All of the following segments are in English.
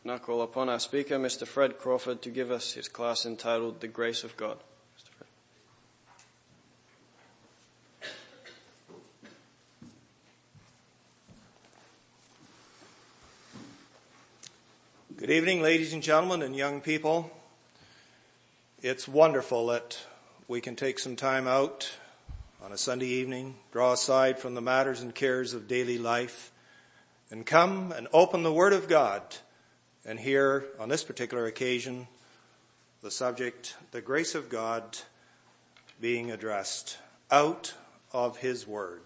now call upon our speaker, Mr. Fred Crawford, to give us his class entitled The Grace of God. Mr. Fred. Good evening, ladies and gentlemen and young people. It's wonderful that we can take some time out on a Sunday evening, draw aside from the matters and cares of daily life, and come and open the Word of God and hear, on this particular occasion, the subject, the grace of God, being addressed out of His Word.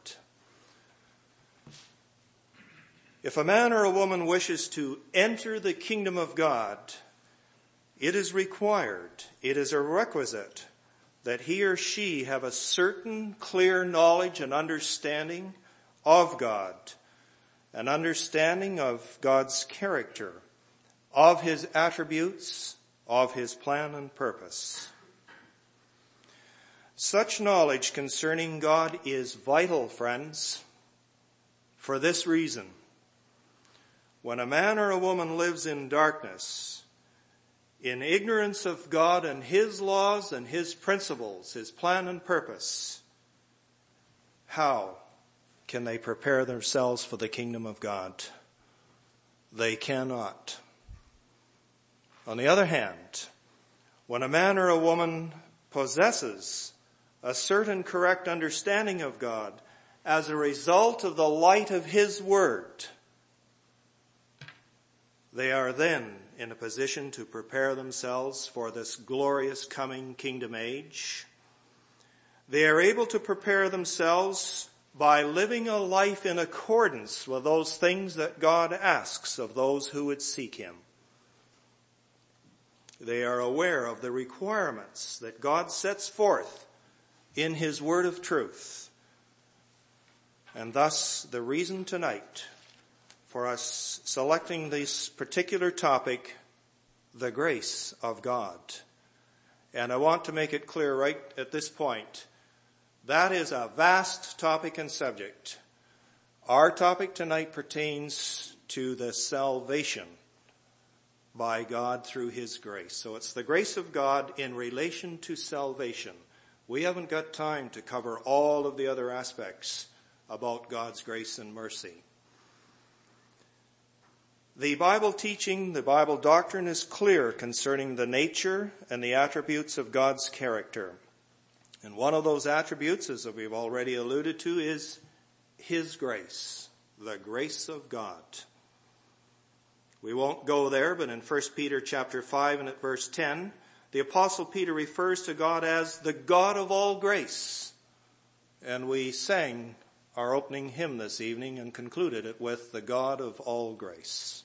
If a man or a woman wishes to enter the kingdom of God, it is required, it is a requisite, that he or she have a certain clear knowledge and understanding of God, an understanding of God's character, of His attributes, of His plan and purpose. Such knowledge concerning God is vital, friends, for this reason. When a man or a woman lives in darkness, in ignorance of God and His laws and His principles, His plan and purpose, how can they prepare themselves for the kingdom of God? They cannot. On the other hand, when a man or a woman possesses a certain correct understanding of God as a result of the light of His Word, they are then in a position to prepare themselves for this glorious coming kingdom age. They are able to prepare themselves by living a life in accordance with those things that God asks of those who would seek Him. They are aware of the requirements that God sets forth in His word of truth. And thus, the reason tonight for us selecting this particular topic, the grace of God. And I want to make it clear right at this point, that is a vast topic and subject. Our topic tonight pertains to the salvation by God through His grace. So it's the grace of God in relation to salvation. We haven't got time to cover all of the other aspects about God's grace and mercy. The Bible teaching, the Bible doctrine is clear concerning the nature and the attributes of God's character. And one of those attributes, as we've already alluded to, is His grace, the grace of God. We won't go there, but in 1 Peter chapter 5 and at verse 10, the Apostle Peter refers to God as the God of all grace. And we sang our opening hymn this evening and concluded it with the God of all grace.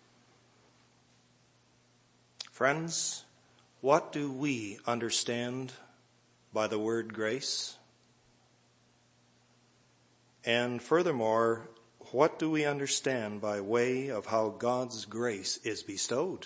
Friends, what do we understand by the word grace? And furthermore, what do we understand by way of how God's grace is bestowed?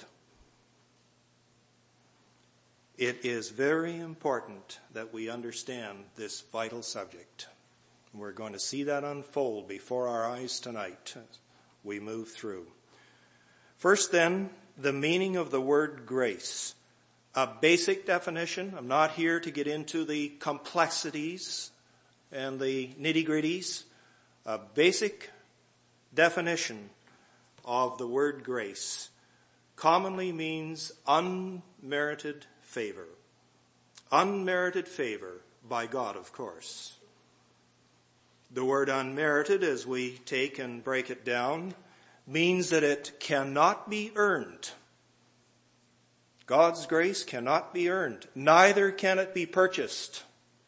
It is very important that we understand this vital subject. We're going to see that unfold before our eyes tonight as we move through. First then, the meaning of the word grace. A basic definition. I'm not here to get into the complexities and the nitty-gritties. A basic definition of the word grace commonly means unmerited favor. Unmerited favor by God, of course. The word unmerited, as we take and break it down, means that it cannot be earned. God's grace cannot be earned. Neither can it be purchased.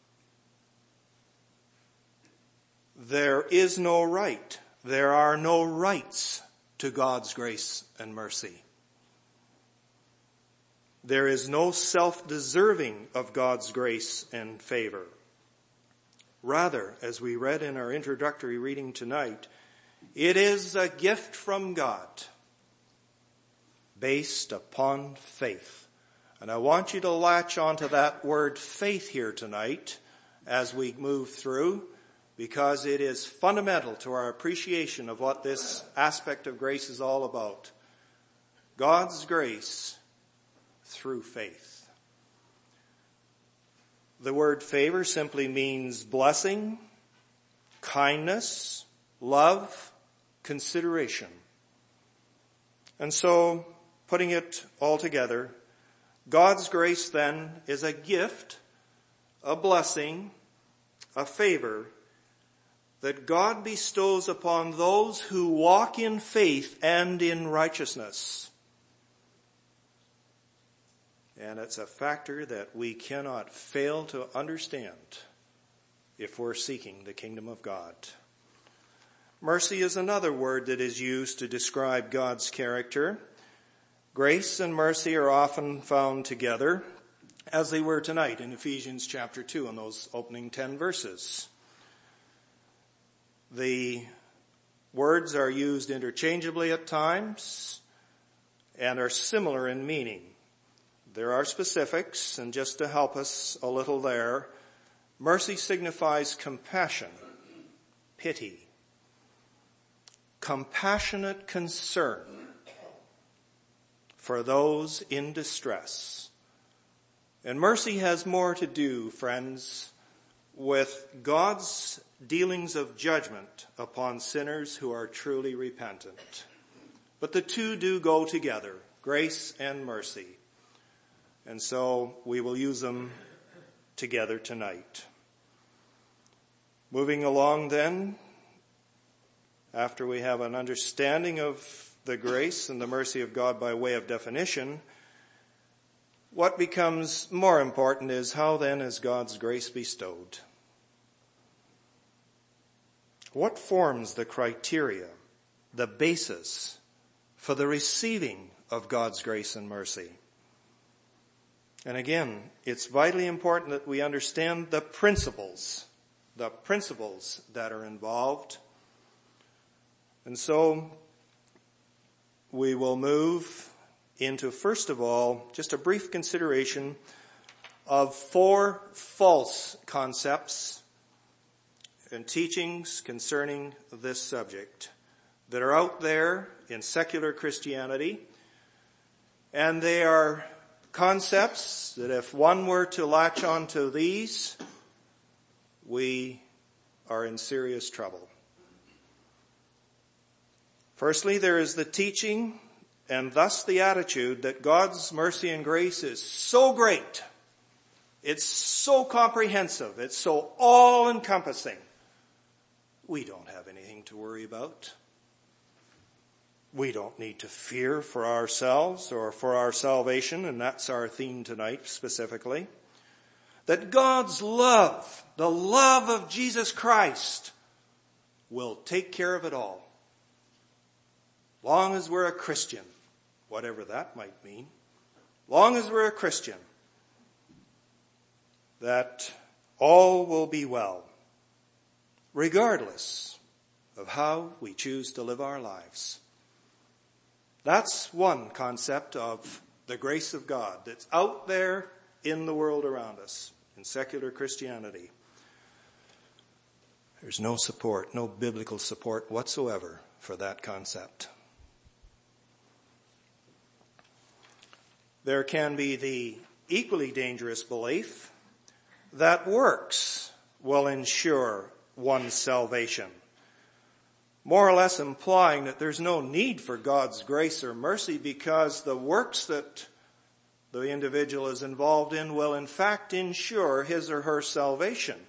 There is no right. There are no rights to God's grace and mercy. There is no self-deserving of God's grace and favor. Rather, as we read in our introductory reading tonight, it is a gift from God based upon faith. And I want you to latch onto that word faith here tonight as we move through, because it is fundamental to our appreciation of what this aspect of grace is all about. God's grace through faith. The word favor simply means blessing, kindness, love, consideration. And so, putting it all together, God's grace then is a gift, a blessing, a favor that God bestows upon those who walk in faith and in righteousness. And it's a factor that we cannot fail to understand if we're seeking the kingdom of God. Mercy is another word that is used to describe God's character. Grace and mercy are often found together, as they were tonight in Ephesians chapter 2 in those opening 10 verses. The words are used interchangeably at times and are similar in meaning. There are specifics, and just to help us a little there, mercy signifies compassion, pity, compassionate concern for those in distress. And mercy has more to do, friends, with God's dealings of judgment upon sinners who are truly repentant. But the two do go together, grace and mercy. And so we will use them together tonight. Moving along then, after we have an understanding of the grace and the mercy of God by way of definition, what becomes more important is how then is God's grace bestowed? What forms the criteria, the basis for the receiving of God's grace and mercy? And again, it's vitally important that we understand the principles that are involved. And so we will move into, first of all, just a brief consideration of 4 false concepts and teachings concerning this subject that are out there in secular Christianity. And they are concepts that if one were to latch onto these, we are in serious trouble. Firstly, there is the teaching and thus the attitude that God's mercy and grace is so great, it's so comprehensive, it's so all-encompassing, we don't have anything to worry about. We don't need to fear for ourselves or for our salvation, and that's our theme tonight specifically. That God's love, the love of Jesus Christ, will take care of it all. Long as we're a Christian, whatever that might mean, long as we're a Christian, that all will be well, regardless of how we choose to live our lives. That's one concept of the grace of God that's out there in the world around us, in secular Christianity. There's no support, no biblical support whatsoever for that concept. There can be the equally dangerous belief that works will ensure one's salvation, more or less implying that there's no need for God's grace or mercy because the works that the individual is involved in will in fact ensure his or her salvation.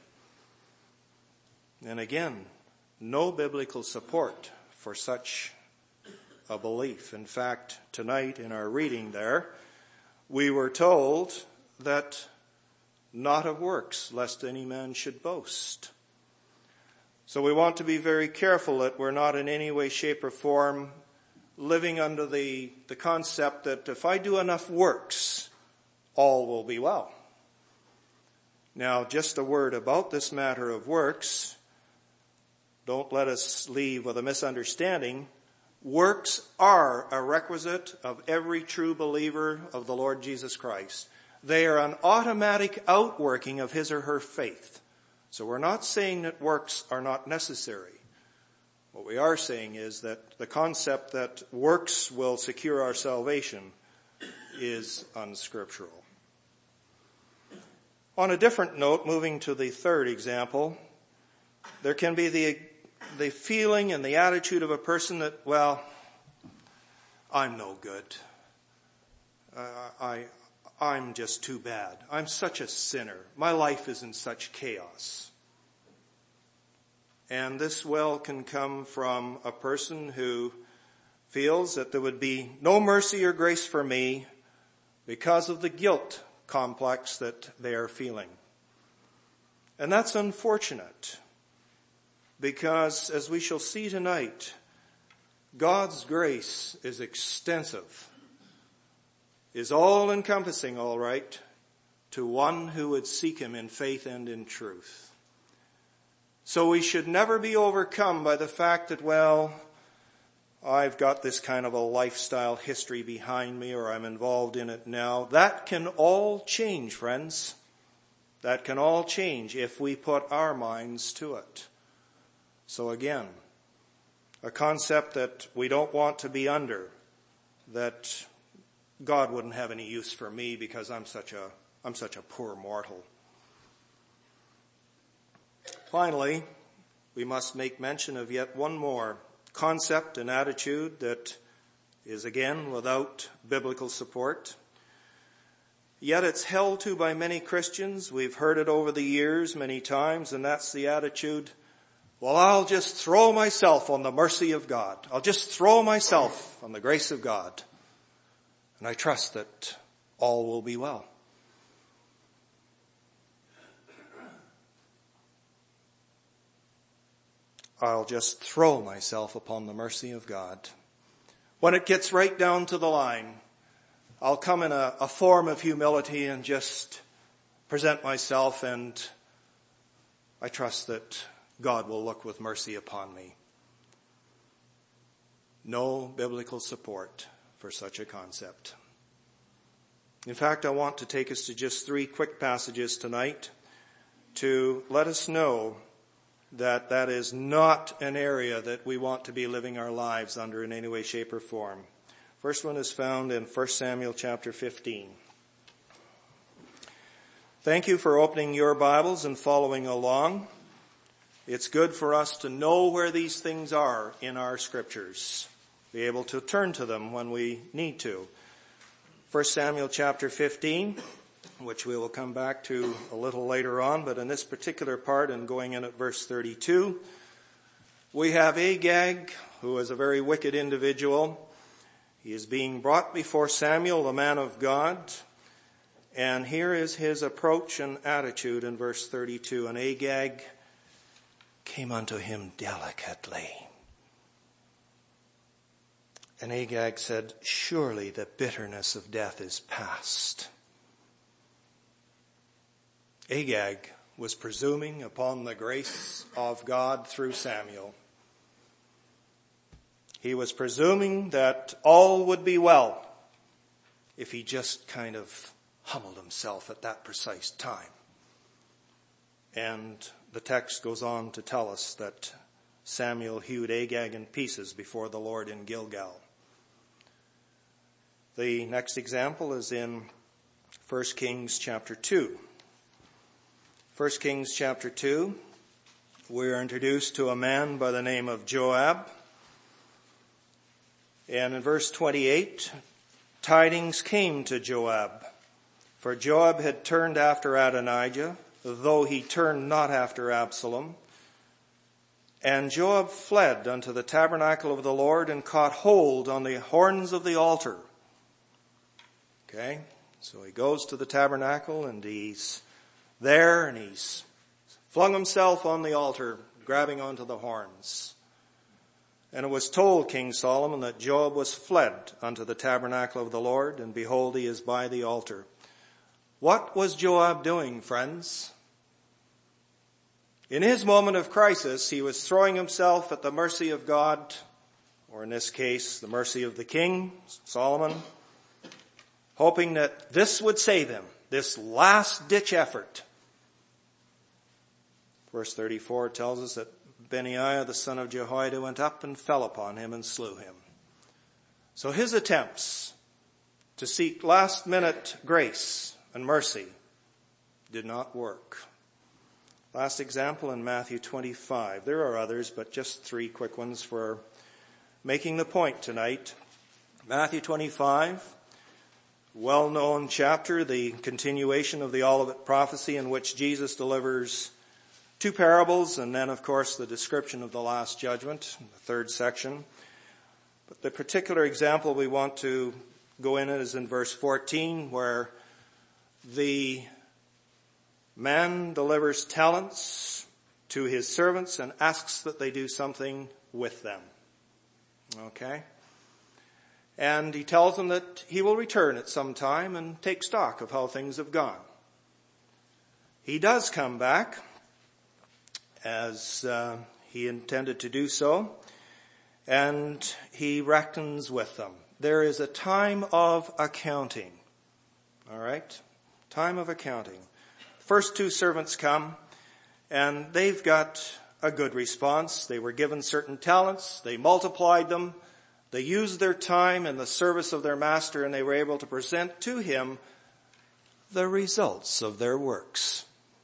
And again, no biblical support for such a belief. In fact, tonight in our reading there, we were told that not of works, lest any man should boast. So we want to be very careful that we're not in any way, shape, or form living under the concept that if I do enough works, all will be well. Now, just a word about this matter of works. Don't let us leave with a misunderstanding. Works are a requisite of every true believer of the Lord Jesus Christ. They are an automatic outworking of his or her faith. So we're not saying that works are not necessary. What we are saying is that the concept that works will secure our salvation is unscriptural. On a different note, moving to the third example, there can be the feeling and the attitude of a person that, well, I'm no good. I'm just too bad. I'm such a sinner. My life is in such chaos. And this well can come from a person who feels that there would be no mercy or grace for me because of the guilt complex that they are feeling. And that's unfortunate because, as we shall see tonight, God's grace is extensive, is all-encompassing, all right, to one who would seek him in faith and in truth. So we should never be overcome by the fact that, well, I've got this kind of a lifestyle history behind me, or I'm involved in it now. That can all change, friends. That can all change if we put our minds to it. So again, a concept that we don't want to be under, that God wouldn't have any use for me because I'm such a poor mortal. Finally, we must make mention of yet one more concept and attitude that is again without biblical support. Yet it's held to by many Christians. We've heard it over the years many times, and that's the attitude, well, I'll just throw myself on the mercy of God. I'll just throw myself on the grace of God. And I trust that all will be well. I'll just throw myself upon the mercy of God. When it gets right down to the line, I'll come in a form of humility and just present myself, and I trust that God will look with mercy upon me. No biblical support for such a concept. In fact, I want to take us to just 3 quick passages tonight to let us know that that is not an area that we want to be living our lives under in any way, shape, or form. First one is found in 1 Samuel chapter 15. Thank you for opening your Bibles and following along. It's good for us to know where these things are in our scriptures, be able to turn to them when we need to. 1 Samuel chapter 15, which we will come back to a little later on, but in this particular part, and going in at verse 32, we have Agag, who is a very wicked individual. He is being brought before Samuel, the man of God, and here is his approach and attitude in verse 32. And Agag came unto him delicately. And Agag said, surely the bitterness of death is past. Agag was presuming upon the grace of God through Samuel. He was presuming that all would be well if he just kind of humbled himself at that precise time. And the text goes on to tell us that Samuel hewed Agag in pieces before the Lord in Gilgal. The next example is in 1 Kings chapter 2. 1 Kings chapter 2, we are introduced to a man by the name of Joab. And in verse 28, tidings came to Joab, for Joab had turned after Adonijah, though he turned not after Absalom. And Joab fled unto the tabernacle of the Lord and caught hold on the horns of the altar. Okay, so he goes to the tabernacle and he's there and he's flung himself on the altar, grabbing onto the horns. And it was told King Solomon that Joab was fled unto the tabernacle of the Lord, and behold, he is by the altar. What was Joab doing, friends? In his moment of crisis, he was throwing himself at the mercy of God, or in this case, the mercy of the king, Solomon, hoping that this would save him, this last-ditch effort. Verse 34 tells us that Benaiah the son of Jehoiada went up and fell upon him and slew him. So his attempts to seek last-minute grace and mercy did not work. Last example in Matthew 25. There are others, but just 3 quick ones for making the point tonight. Matthew 25, well-known chapter, the continuation of the Olivet prophecy in which Jesus delivers 2 parables and then, of course, the description of the Last Judgment, the 3rd section. But the particular example we want to go in is in verse 14, where the man delivers talents to his servants and asks that they do something with them. Okay? And he tells them that he will return at some time and take stock of how things have gone. He does come back, as he intended to do so, and he reckons with them. There is a time of accounting. All right? Time of accounting. First 2 servants come, and they've got a good response. They were given certain talents. They multiplied them. They used their time in the service of their master, and they were able to present to him the results of their works.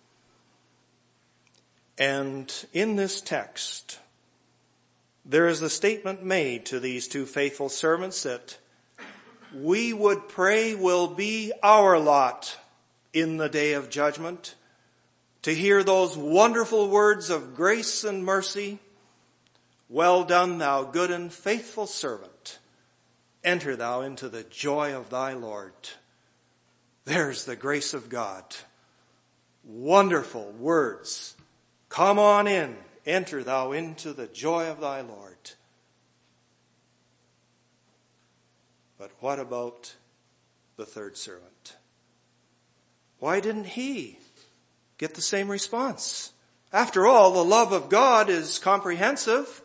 And in this text, there is a statement made to these 2 faithful servants that we would pray will be our lot in the day of judgment, to hear those wonderful words of grace and mercy. Well done, thou good and faithful servant. Enter thou into the joy of thy Lord. There's the grace of God. Wonderful words. Come on in. Enter thou into the joy of thy Lord. But what about the 3rd servant? Why didn't he get the same response? After all, the love of God is comprehensive.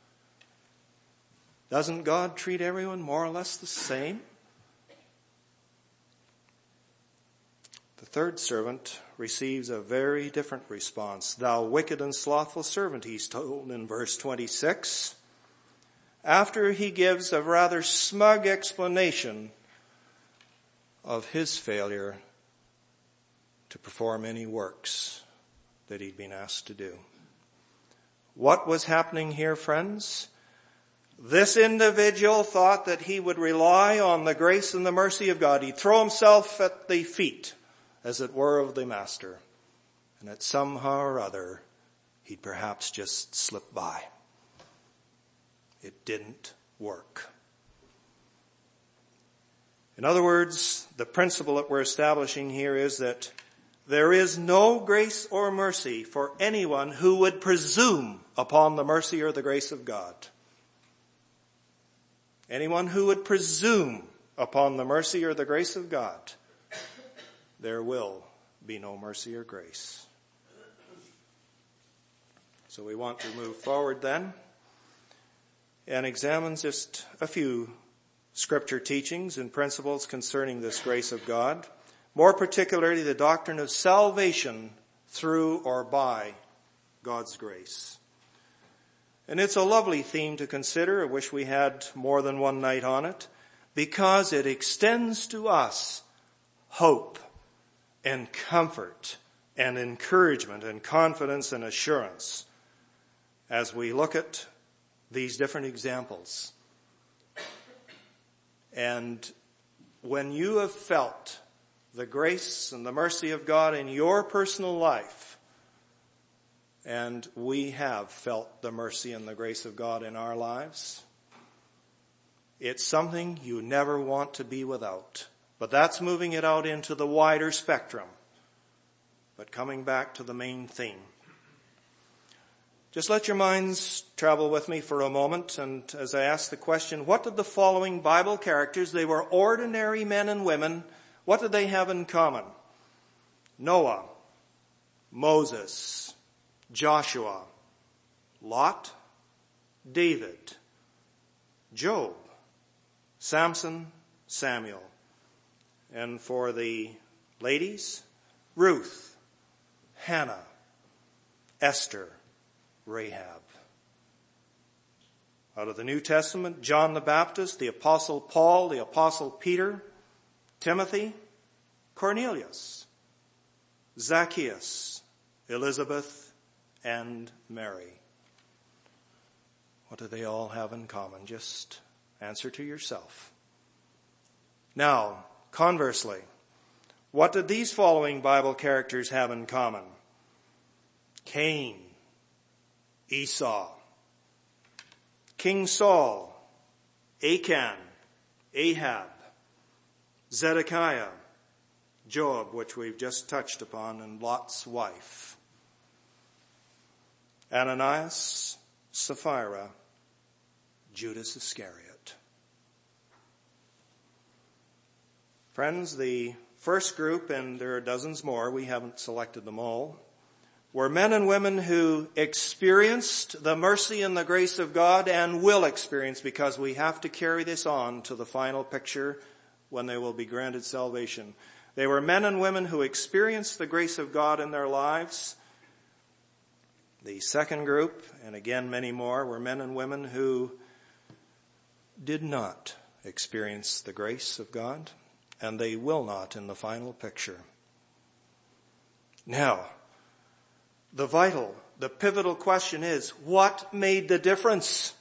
Doesn't God treat everyone more or less the same? The 3rd servant receives a very different response. Thou wicked and slothful servant, he's told in verse 26. After he gives a rather smug explanation of his failure to perform any works that he'd been asked to do. What was happening here, friends? This individual thought that he would rely on the grace and the mercy of God. He'd throw himself at the feet, as it were, of the master. And that somehow or other, he'd perhaps just slip by. It didn't work. In other words, the principle that we're establishing here is that there is no grace or mercy for anyone who would presume upon the mercy or the grace of God. Anyone who would presume upon the mercy or the grace of God, there will be no mercy or grace. So we want to move forward then and examine just a few scripture teachings and principles concerning this grace of God. More particularly, the doctrine of salvation through or by God's grace. And it's a lovely theme to consider. I wish we had more than one night on it, because it extends to us hope and comfort and encouragement and confidence and assurance as we look at these different examples. And when you have felt the grace and the mercy of God in your personal life, and we have felt the mercy and the grace of God in our lives, it's something you never want to be without. But that's moving it out into the wider spectrum. But coming back to the main theme. Just let your minds travel with me for a moment, and as I ask the question, what did the following Bible characters, they were ordinary men and women, what did they have in common? Noah, Moses, Joshua, Lot, David, Job, Samson, Samuel. And for the ladies, Ruth, Hannah, Esther, Rahab. Out of the New Testament, John the Baptist, the Apostle Paul, the Apostle Peter, Timothy, Cornelius, Zacchaeus, Elizabeth, and Mary. What do they all have in common? Just answer to yourself. Now, conversely, what did these following Bible characters have in common? Cain, Esau, King Saul, Achan, Ahab, Zedekiah, Job, which we've just touched upon, and Lot's wife, Ananias, Sapphira, Judas Iscariot. Friends, the first group, and there are dozens more, we haven't selected them all, were men and women who experienced the mercy and the grace of God and will experience, because we have to carry this on to the final picture when they will be granted salvation. They were men and women who experienced the grace of God in their lives. The second group, and again many more, were men and women who did not experience the grace of God, and they will not in the final picture. Now, the pivotal question is, what made the difference?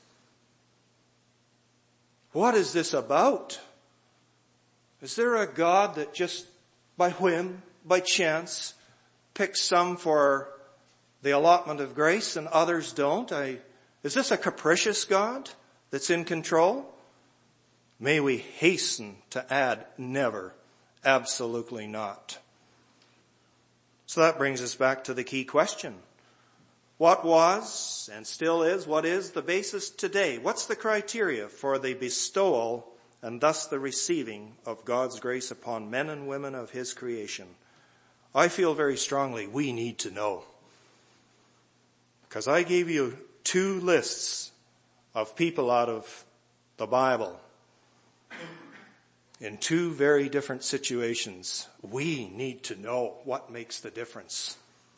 What is this about? Is there a God that just by whim, by chance, picks some for the allotment of grace and others don't? Is this a capricious God that's in control? May we hasten to add, never, absolutely not. So that brings us back to the key question. What was and still is, what is the basis today? What's the criteria for the bestowal and thus the receiving of God's grace upon men and women of His creation? I feel very strongly we need to know. Because I gave you 2 lists of people out of the Bible in 2 very different situations. We need to know what makes the difference.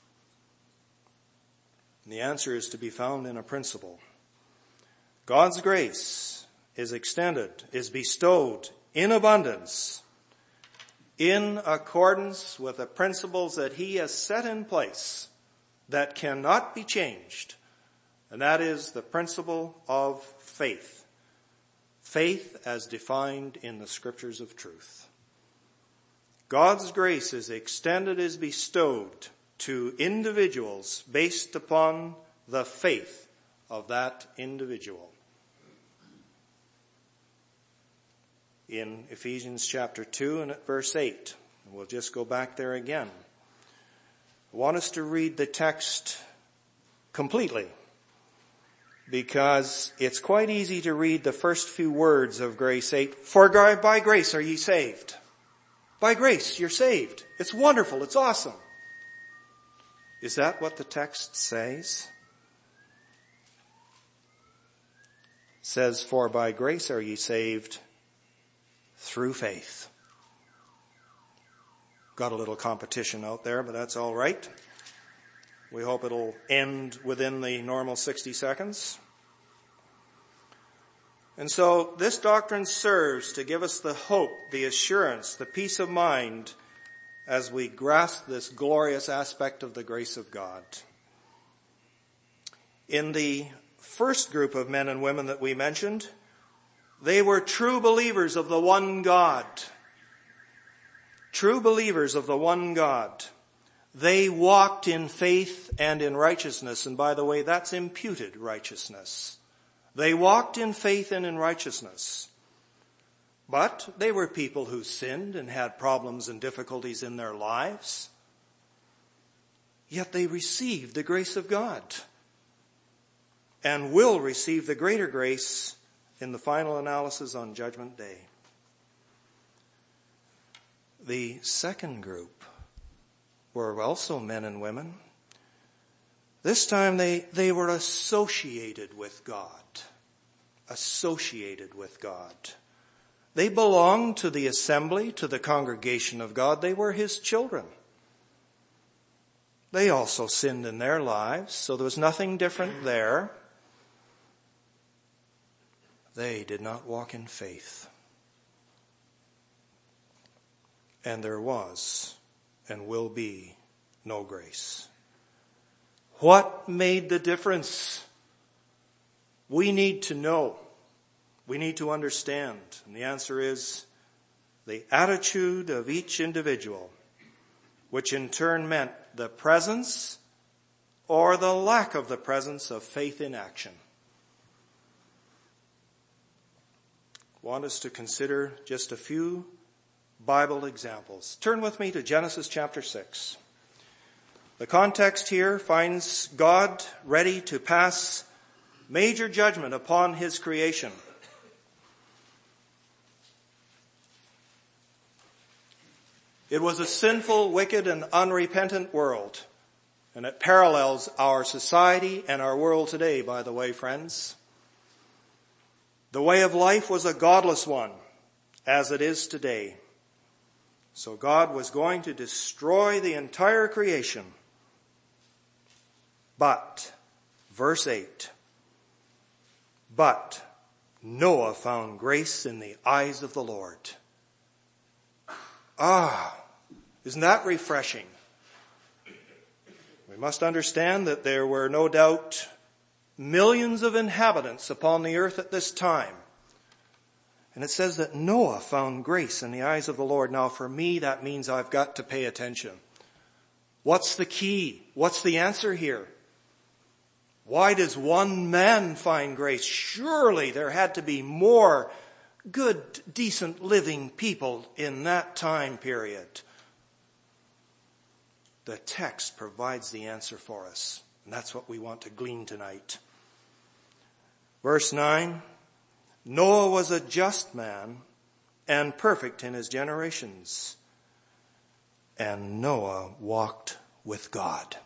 And the answer is to be found in a principle. God's grace is extended, is bestowed in abundance, in accordance with the principles that He has set in place that cannot be changed. And that is the principle of faith. Faith as defined in the Scriptures of truth. God's grace is extended, is bestowed to individuals based upon the faith of that individual. In Ephesians chapter 2 and at verse 8, we'll just go back there again. I want us to read the text completely, because it's quite easy to read the first few words of grace 8. For by grace are ye saved. By grace you're saved. It's wonderful. It's awesome. Is that what the text says? It says, for by grace are ye saved through faith. Got a little competition out there, but that's all right. We hope it'll end within the normal 60 seconds. And so this doctrine serves to give us the hope, the assurance, the peace of mind as we grasp this glorious aspect of the grace of God. In the first group of men and women that we mentioned, they were true believers of the one God. True believers of the one God. They walked in faith and in righteousness. And by the way, that's imputed righteousness. They walked in faith and in righteousness. But they were people who sinned and had problems and difficulties in their lives. Yet they received the grace of God and will receive the greater grace in the final analysis on Judgment Day. The second group were also men and women. This time they were associated with God. Associated with God. They belonged to the assembly, to the congregation of God. They were His children. They also sinned in their lives, so there was nothing different there. they did not walk in faith. And there was and will be no grace. What made the difference? We need to know. We need to understand. And the answer is the attitude of each individual, which in turn meant the presence or the lack of the presence of faith in action. I want us to consider just a few Bible examples. Turn with me to Genesis chapter 6. The context here finds God ready to pass major judgment upon his creation. It was a sinful, wicked, and unrepentant world. And it parallels our society and our world today, by the way, friends. The way of life was a godless one, as it is today. So God was going to destroy the entire creation. But, verse 8, but Noah found grace in the eyes of the Lord. Isn't that refreshing? We must understand that there were no doubt millions of inhabitants upon the earth at this time. And it says that Noah found grace in the eyes of the Lord. Now for me, that means I've got to pay attention. What's the key? What's the answer here? Why does one man find grace? Surely there had to be more good, decent living people in that time period. The text provides the answer for us. And that's what we want to glean tonight. Verse 9, Noah was a just man and perfect in his generations. And Noah walked with God.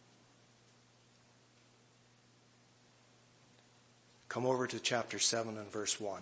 Come over to chapter 7 and verse 1.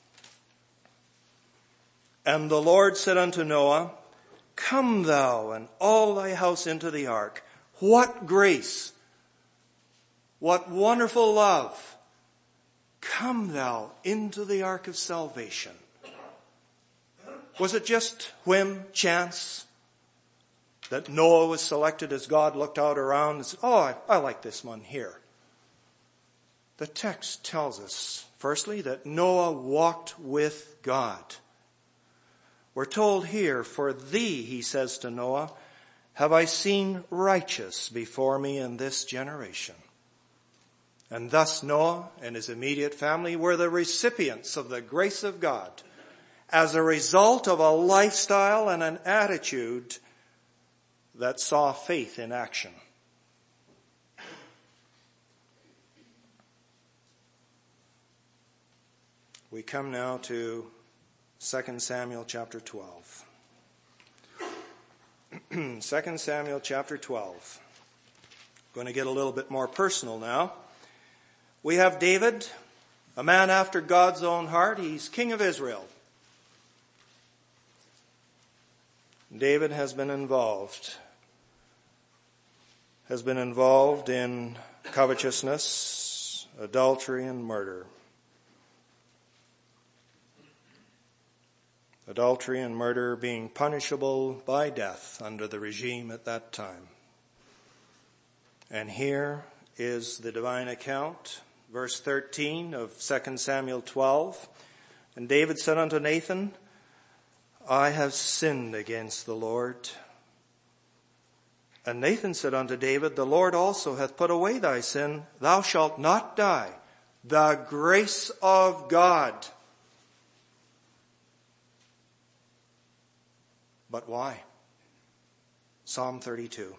And the Lord said unto Noah, come thou and all thy house into the ark. What grace! What wonderful love! Come thou into the ark of salvation. Was it just whim, chance, that Noah was selected as God looked out around and said, I like this one here? The text tells us, firstly, that Noah walked with God. We're told here, for thee, he says to Noah, have I seen righteous before me in this generation. And thus Noah and his immediate family were the recipients of the grace of God as a result of a lifestyle and an attitude that saw faith in action. We come now to 2 Samuel chapter 12. 2 Samuel chapter 12. Going to get a little bit more personal now. We have David, a man after God's own heart. He's king of Israel. David has been involved in covetousness, adultery, and murder. Adultery and murder being punishable by death under the regime at that time. And here is the divine account, verse 13 of 2 Samuel 12. And David said unto Nathan, I have sinned against the Lord. And Nathan said unto David, the Lord also hath put away thy sin. Thou shalt not die. The grace of God. But why? Psalm 32.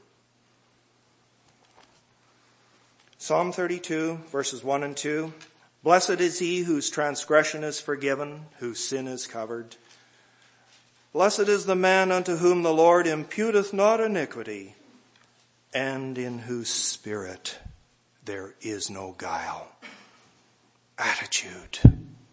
Psalm 32, verses 1 and 2. Blessed is he whose transgression is forgiven, whose sin is covered. Blessed is the man unto whom the Lord imputeth not iniquity, and in whose spirit there is no guile. Attitude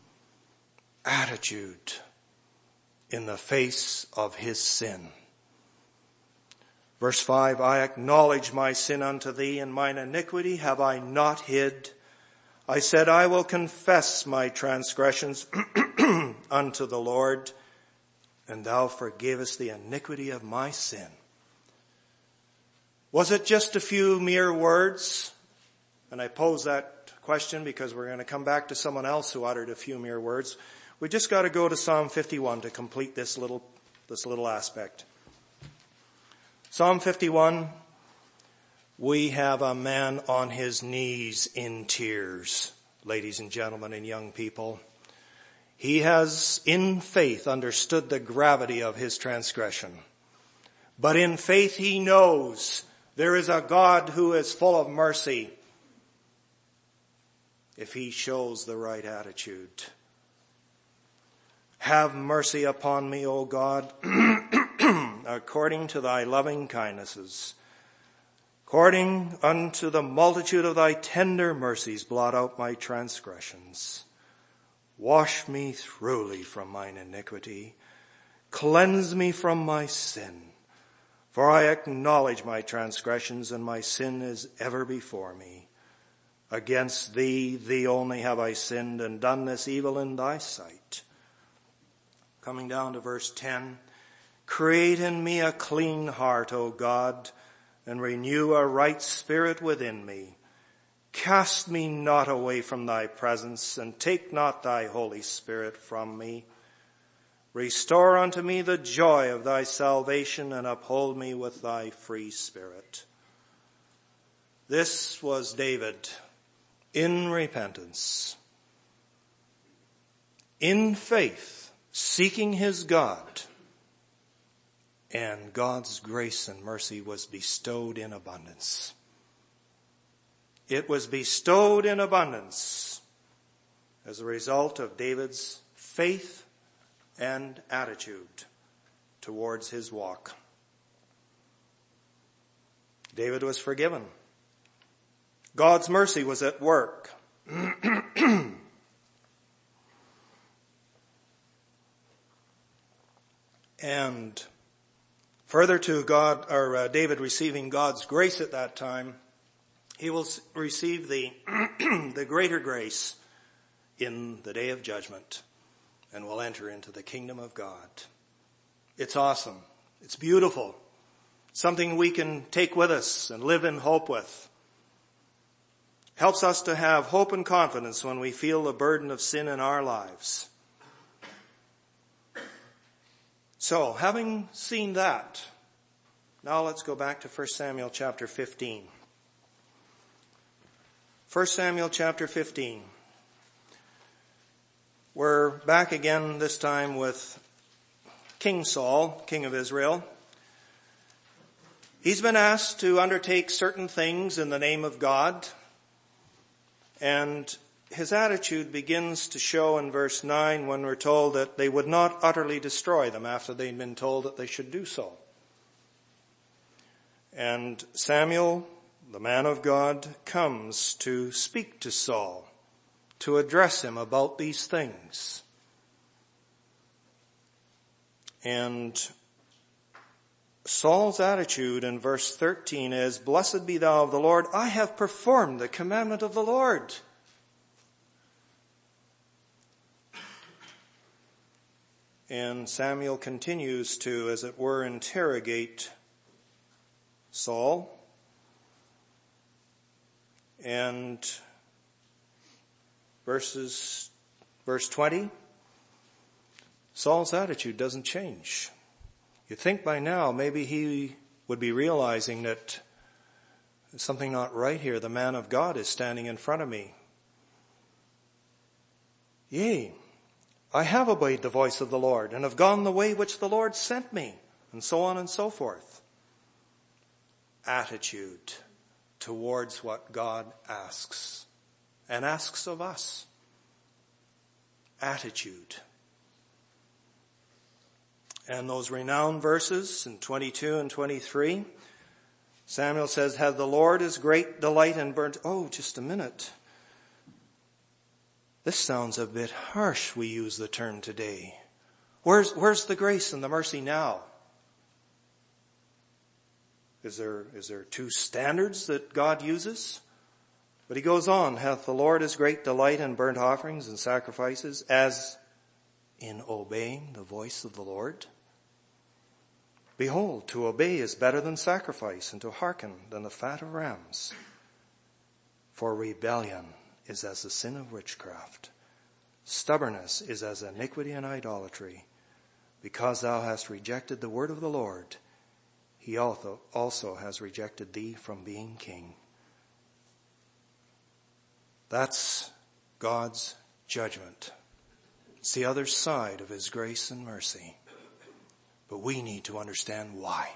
in the face of his sin. Verse 5, I acknowledge my sin unto thee, and mine iniquity have I not hid. I said, I will confess my transgressions unto the Lord, and thou forgavest the iniquity of my sin. Was it just a few mere words? And I pose that question because we're going to come back to someone else who uttered a few mere words. We just got to go to Psalm 51 to complete this little aspect. Psalm 51, we have a man on his knees in tears, ladies and gentlemen and young people. He has, in faith, understood the gravity of his transgression. But in faith he knows there is a God who is full of mercy if he shows the right attitude. Have mercy upon me, O God, according to thy loving kindnesses. According unto the multitude of thy tender mercies, blot out my transgressions. Wash me thoroughly from mine iniquity. Cleanse me from my sin. For I acknowledge my transgressions, and my sin is ever before me. Against thee, thee only have I sinned, and done this evil in thy sight. Coming down to verse 10. Create in me a clean heart, O God, and renew a right spirit within me. Cast me not away from thy presence, and take not thy Holy Spirit from me. Restore unto me the joy of thy salvation, and uphold me with thy free spirit. This was David in repentance, in faith, seeking his God, and God's grace and mercy was bestowed in abundance. It was bestowed in abundance as a result of David's faith and attitude towards his walk. David was forgiven. God's mercy was at work. And further to David receiving God's grace at that time, he will receive the greater grace in the day of judgment and will enter into the kingdom of God. It's awesome. It's beautiful. Something we can take with us and live in hope with. Helps us to have hope and confidence when we feel the burden of sin in our lives. So, having seen that, now let's go back to 1 Samuel chapter 15. 1 Samuel chapter 15. We're back again this time with King Saul, king of Israel. He's been asked to undertake certain things in the name of God, and his attitude begins to show in verse 9 when we're told that they would not utterly destroy them after they'd been told that they should do so. And Samuel, the man of God, comes to speak to Saul, to address him about these things. And Saul's attitude in verse 13 is, Blessed be thou of the Lord, I have performed the commandment of the Lord. And Samuel continues to, as it were, interrogate Saul. And verse 20, Saul's attitude doesn't change. You'd think by now maybe he would be realizing that there's something not right here. The man of God is standing in front of me. Yea, I have obeyed the voice of the Lord and have gone the way which the Lord sent me, and so on and so forth. Attitude towards what God asks and asks of us. Attitude. And those renowned verses in 22 and 23, Samuel says, Have the Lord his great delight in burnt... Oh, just a minute. This sounds a bit harsh, we use the term today. Where's the grace and the mercy now? Is there two standards that God uses? But he goes on, hath the Lord his great delight in burnt offerings and sacrifices, as in obeying the voice of the Lord? Behold, to obey is better than sacrifice, and to hearken than the fat of rams. For rebellion is as the sin of witchcraft. Stubbornness is as iniquity and idolatry. Because thou hast rejected the word of the Lord, he also has rejected thee from being king. That's God's judgment. It's the other side of his grace and mercy. But we need to understand why.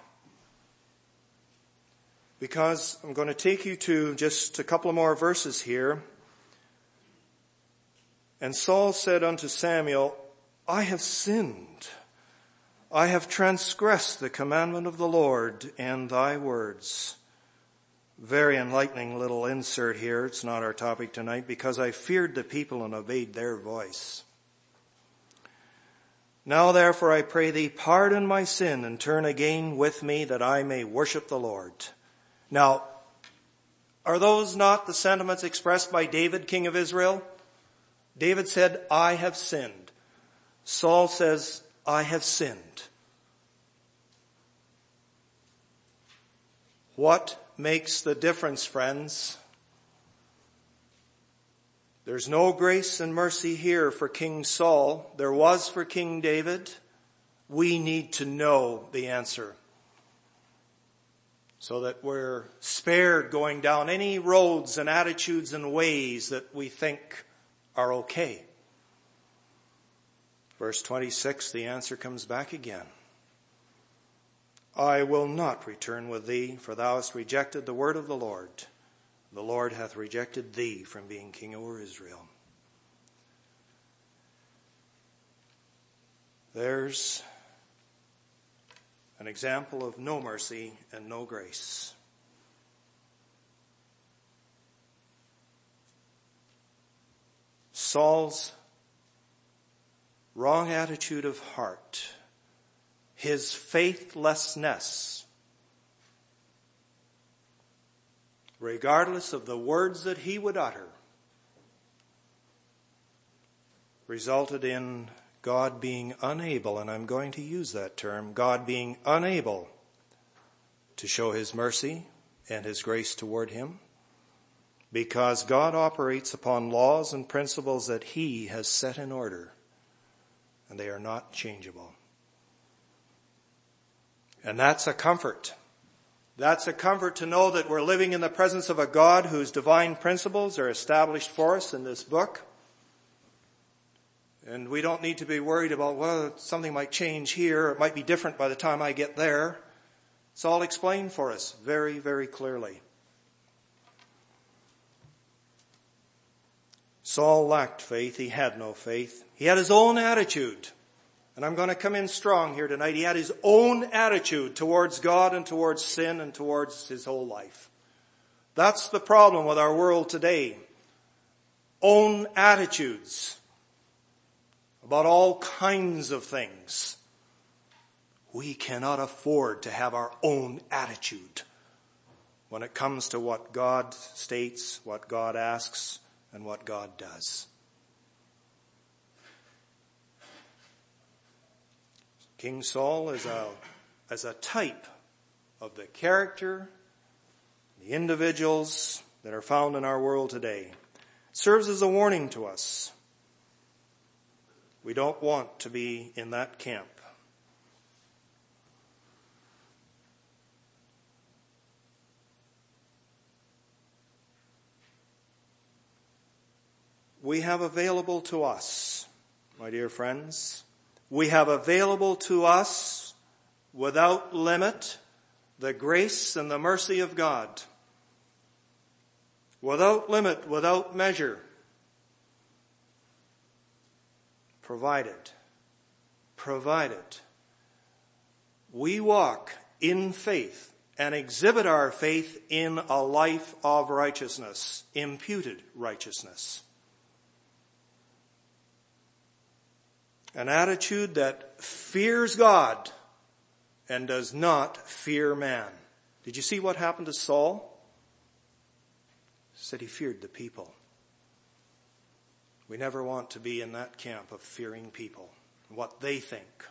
Because I'm going to take you to just a couple of more verses here. And Saul said unto Samuel, I have sinned. I have transgressed the commandment of the Lord and thy words. Very enlightening little insert here. It's not our topic tonight. Because I feared the people and obeyed their voice. Now therefore I pray thee, pardon my sin and turn again with me that I may worship the Lord. Now, are those not the sentiments expressed by David, king of Israel? David said, I have sinned. Saul says, I have sinned. What makes the difference, friends? There's no grace and mercy here for King Saul. There was for King David. We need to know the answer so that we're spared going down any roads and attitudes and ways that we think are okay. Verse 26, the answer comes back again. I will not return with thee, for thou hast rejected the word of the Lord. The Lord hath rejected thee from being king over Israel. There's an example of no mercy and no grace. Saul's wrong attitude of heart, his faithlessness, regardless of the words that he would utter, resulted in God being unable, and I'm going to use that term, God being unable to show his mercy and his grace toward him, because God operates upon laws and principles that he has set in order, and they are not changeable. And that's a comfort. That's a comfort to know that we're living in the presence of a God whose divine principles are established for us in this book. And we don't need to be worried about, well, something might change here. It might be different by the time I get there. It's all explained for us very, very clearly. Saul lacked faith. He had no faith. He had his own attitude. And I'm going to come in strong here tonight. He had his own attitude towards God and towards sin and towards his whole life. That's the problem with our world today. Own attitudes about all kinds of things. We cannot afford to have our own attitude when it comes to what God states, what God asks, and what God does. King Saul is a type of the character, the individuals that are found in our world today. It serves as a warning to us. We don't want to be in that camp. We have available to us, my dear friends, we have available to us without limit the grace and the mercy of God. Without limit, without measure. Provided we walk in faith and exhibit our faith in a life of righteousness, imputed righteousness. An attitude that fears God and does not fear man. Did you see what happened to Saul? said he feared the people. We never want to be in that camp of fearing people, what they think.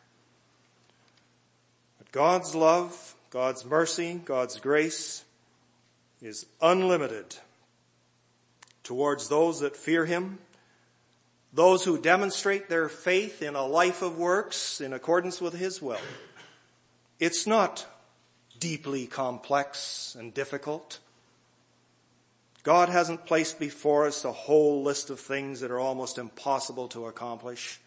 But God's love, God's mercy, God's grace is unlimited towards those that fear him, those who demonstrate their faith in a life of works in accordance with his will. It's not deeply complex and difficult. God hasn't placed before us a whole list of things that are almost impossible to accomplish.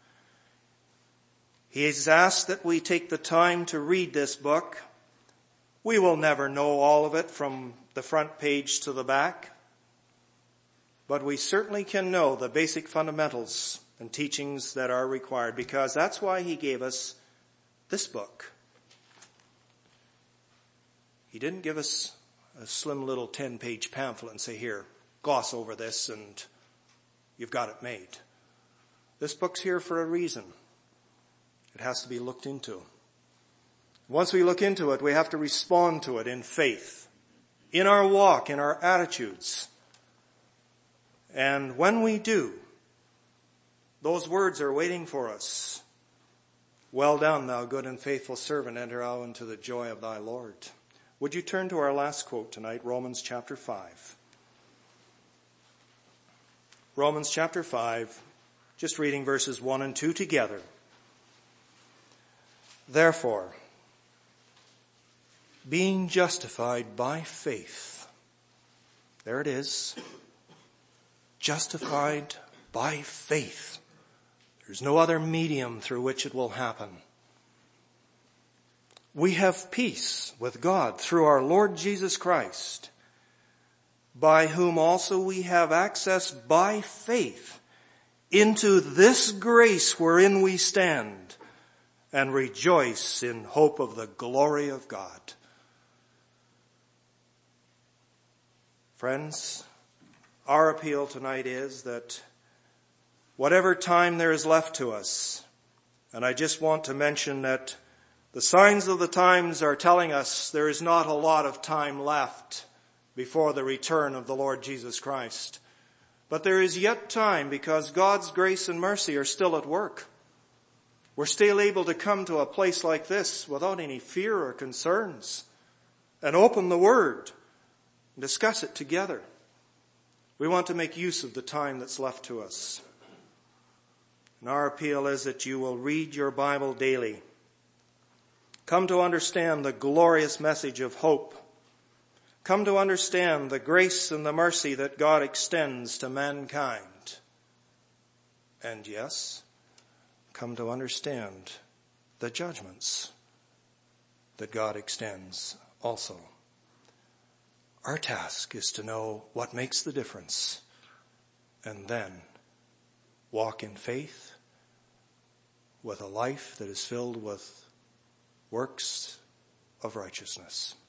He has asked that we take the time to read this book. We will never know all of it from the front page to the back, but we certainly can know the basic fundamentals and teachings that are required, because that's why he gave us this book. He didn't give us a slim little 10-page pamphlet and say, here, gloss over this and you've got it made. This book's here for a reason. It has to be looked into. Once we look into it, we have to respond to it in faith, in our walk, in our attitudes. And when we do, those words are waiting for us. Well done, thou good and faithful servant, enter out into the joy of thy Lord. Would you turn to our last quote tonight, Romans chapter 5. Romans chapter 5, just reading verses 1 and 2 together. Therefore, being justified by faith, there it is, justified by faith. There's no other medium through which it will happen. We have peace with God through our Lord Jesus Christ, by whom also we have access by faith into this grace wherein we stand and rejoice in hope of the glory of God. Friends, our appeal tonight is that whatever time there is left to us, and I just want to mention that the signs of the times are telling us there is not a lot of time left before the return of the Lord Jesus Christ. But there is yet time, because God's grace and mercy are still at work. We're still able to come to a place like this without any fear or concerns and open the Word and discuss it together. We want to make use of the time that's left to us. And our appeal is that you will read your Bible daily. Come to understand the glorious message of hope. Come to understand the grace and the mercy that God extends to mankind. And yes, come to understand the judgments that God extends also. Our task is to know what makes the difference and then walk in faith with a life that is filled with works of righteousness.